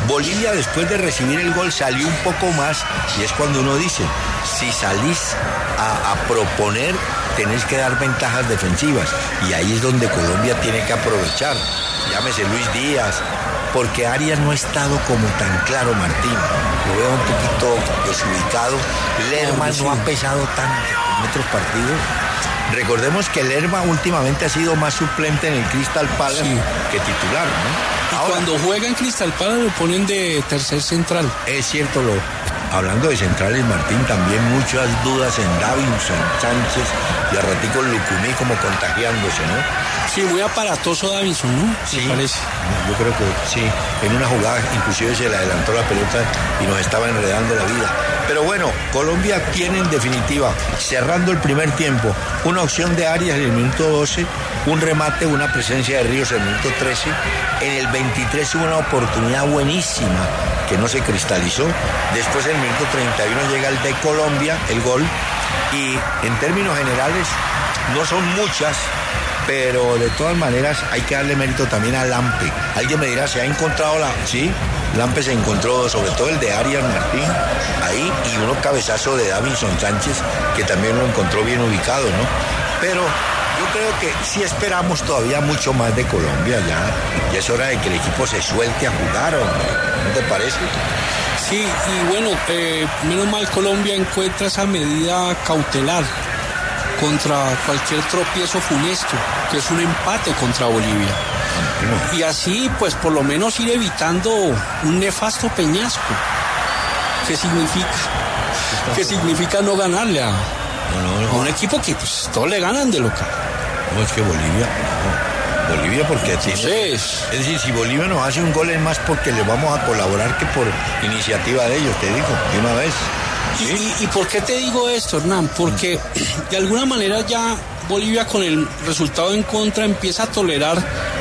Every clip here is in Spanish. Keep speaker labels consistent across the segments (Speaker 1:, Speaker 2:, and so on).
Speaker 1: Bolivia, después de recibir el gol, salió un poco más, y es cuando uno dice, si salís a proponer, tenés que dar ventajas defensivas, y ahí es donde Colombia tiene que aprovechar. Llámese Luis Díaz, porque Arias no ha estado como tan claro, Martín. Lo veo un poquito desubicado. Lerma no ha pesado tanto en otros partidos. Recordemos que Lerma últimamente ha sido más suplente en el Crystal Palace que titular, ¿no?
Speaker 2: Y ahora, cuando juega en Crystal Palace lo ponen de tercer central.
Speaker 1: Es cierto, hablando de centrales, Martín, también muchas dudas en Davinson Sánchez y a ratico Lucumí como contagiándose, ¿no?
Speaker 2: Sí, muy aparatoso Davinson, ¿no?
Speaker 1: Sí,
Speaker 2: me parece.
Speaker 1: Yo creo que sí. En una jugada inclusive se le adelantó la pelota y nos estaba enredando la vida. Pero bueno, Colombia tiene en definitiva, cerrando el primer tiempo, una opción de Arias en el minuto 12, un remate, una presencia de Ríos en el minuto 13. En el 23 hubo una oportunidad buenísima que no se cristalizó. Después en el minuto 31 llega el de Colombia, el gol. Y en términos generales no son muchas, pero de todas maneras hay que darle mérito también a Lampe. Alguien me dirá, ¿se ha encontrado sí? Lampe se encontró, sobre todo el de Arias Martín, ahí, y uno cabezazo de Davinson Sánchez, que también lo encontró bien ubicado, ¿no? Pero yo creo que sí esperamos todavía mucho más de Colombia, ya es hora de que el equipo se suelte a jugar, ¿no te parece?
Speaker 2: Sí, y bueno, menos mal Colombia encuentra esa medida cautelar contra cualquier tropiezo funesto, que es un empate contra Bolivia. Y así, pues, por lo menos ir evitando un nefasto peñasco. ¿Qué significa no ganarle a un equipo que, pues, todos le ganan de local?
Speaker 1: No, es que Bolivia porque tiene... Es decir, si Bolivia nos hace un gol es más porque le vamos a colaborar que por iniciativa de ellos, te digo, de una vez.
Speaker 2: ¿Sí? ¿Y por qué te digo esto, Hernán? Porque de alguna manera ya Bolivia con el resultado en contra empieza a tolerar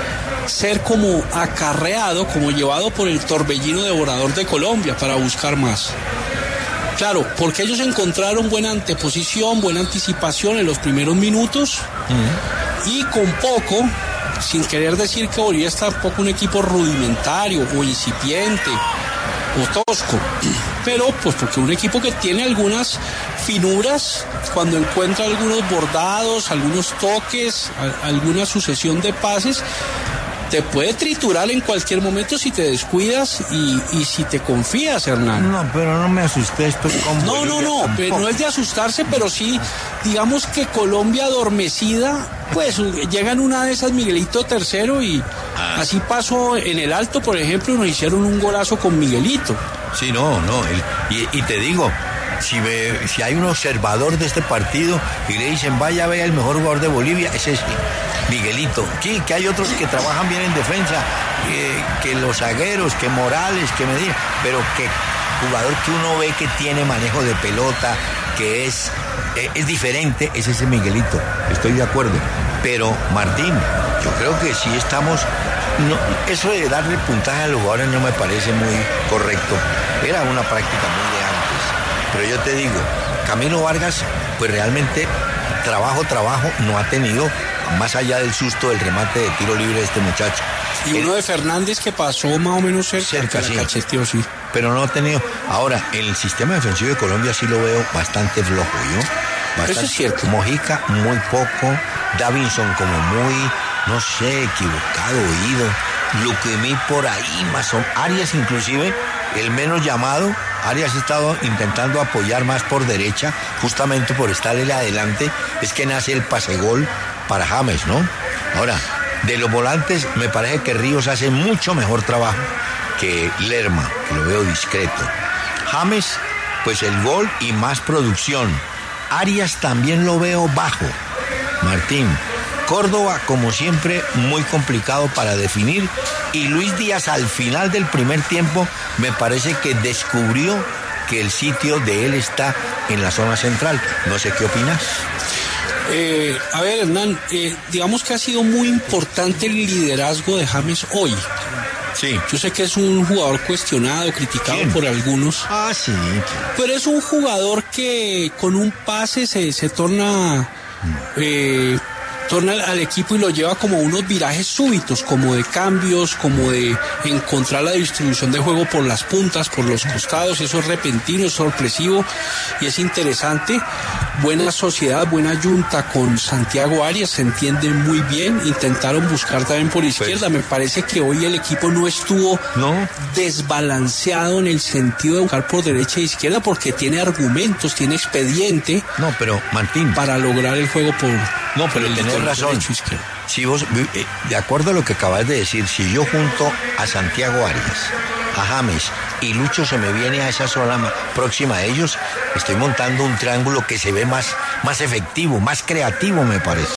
Speaker 2: ser como acarreado, como llevado por el torbellino devorador de Colombia para buscar más. Claro, porque ellos encontraron buena anteposición, buena anticipación en los primeros minutos y con poco, sin querer decir que Bolivia es tampoco un equipo rudimentario o incipiente o tosco, pero pues porque un equipo que tiene algunas finuras, cuando encuentra algunos bordados, algunos toques, alguna sucesión de pases, te puede triturar en cualquier momento si te descuidas y si te confías, Hernán.
Speaker 1: No, pero no me asustes, pues con Bolivia
Speaker 2: No, pero no es de asustarse, pero sí, digamos que Colombia adormecida, pues llega en una de esas Miguelito tercero y así pasó en el Alto, por ejemplo, nos hicieron un golazo con Miguelito.
Speaker 1: Sí, y te digo, si hay un observador de este partido y le dicen, vaya, vea el mejor jugador de Bolivia, ese es Miguelito. Sí, que hay otros que trabajan bien en defensa, que los zagueros, que Morales, que Medina, pero que jugador que uno ve que tiene manejo de pelota, que es diferente, es ese Miguelito, estoy de acuerdo. Pero Martín, yo creo que sí estamos... No, eso de darle puntaje a los jugadores no me parece muy correcto. Era una práctica muy de antes. Pero yo te digo, Camilo Vargas, pues realmente trabajo no ha tenido, más allá del susto del remate de tiro libre de este muchacho.
Speaker 2: Y uno de Fernández que pasó más o menos cerca
Speaker 1: sí.
Speaker 2: Cacheteó, sí.
Speaker 1: Pero no ha tenido... Ahora, en el sistema defensivo de Colombia sí lo veo bastante flojo, ¿yo? Bastante.
Speaker 2: Eso es cierto.
Speaker 1: Mojica muy poco, Davinson como muy, no sé, equivocado, oído, Lucumí por ahí, más o menos. Arias inclusive, el menos llamado. Arias ha estado intentando apoyar más por derecha, justamente por estarle adelante, es que nace el pase-gol para James, ¿no? Ahora, de los volantes, me parece que Ríos hace mucho mejor trabajo que Lerma, que lo veo discreto. James, pues el gol y más producción. Arias también lo veo bajo. Martín, Córdoba, como siempre, muy complicado para definir. Y Luis Díaz, al final del primer tiempo, me parece que descubrió que el sitio de él está en la zona central. No sé qué opinas.
Speaker 2: A ver, Hernán, digamos que ha sido muy importante el liderazgo de James hoy.
Speaker 1: Sí.
Speaker 2: Yo sé que es un jugador cuestionado, criticado por algunos.
Speaker 1: Ah, sí.
Speaker 2: Pero es un jugador que con un pase se torna torna al equipo y lo lleva como unos virajes súbitos, como de cambios, como de encontrar la distribución de juego por las puntas, por los costados. Eso es repentino, es sorpresivo y es interesante. Buena sociedad, buena yunta con Santiago Arias, se entiende muy bien. Intentaron buscar también por izquierda. Me parece que hoy el equipo no estuvo desbalanceado en el sentido de buscar por derecha e izquierda, porque tiene argumentos, tiene expediente.
Speaker 1: No, pero Martín,
Speaker 2: para lograr el juego por
Speaker 1: pero tenés razón. Si vos, de acuerdo a lo que acabas de decir, si yo junto a Santiago Arias, a James y Lucho se me viene a esa zona próxima a ellos, estoy montando un triángulo que se ve más efectivo, más creativo, me parece.